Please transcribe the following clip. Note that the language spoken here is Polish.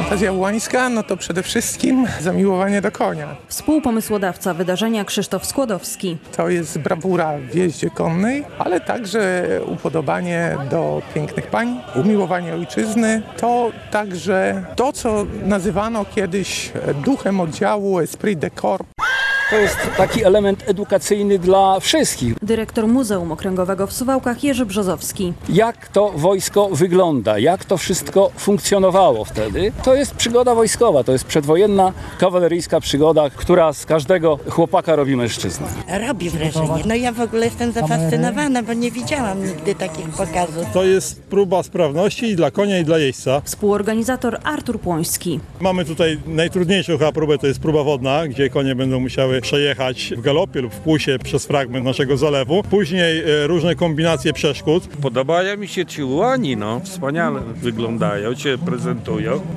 Fantazja łańska, no to przede wszystkim zamiłowanie do konia. Współpomysłodawca wydarzenia Krzysztof Skłodowski. To jest brawura w jeździe konnej, ale także upodobanie do pięknych pań, umiłowanie ojczyzny. To także to, co nazywano kiedyś duchem oddziału Esprit de Corps. To jest taki element edukacyjny dla wszystkich. Dyrektor Muzeum Okręgowego w Suwałkach Jerzy Brzozowski. Jak to wojsko wygląda, jak to wszystko funkcjonowało wtedy. To jest przygoda wojskowa, to jest przedwojenna, kawaleryjska przygoda, która z każdego chłopaka robi mężczyznę. Robi wrażenie. No ja w ogóle jestem zafascynowana, bo nie widziałam nigdy takich pokazów. To jest próba sprawności i dla konia, i dla jeźdźca. Współorganizator Artur Płoński. Mamy tutaj najtrudniejszą chyba próbę, to jest próba wodna, gdzie konie będą musiały przejechać w galopie lub w płusie przez fragment naszego zalewu. Później różne kombinacje przeszkód. Podobają mi się ci ułani, no. Wspaniale wyglądają, się prezentują.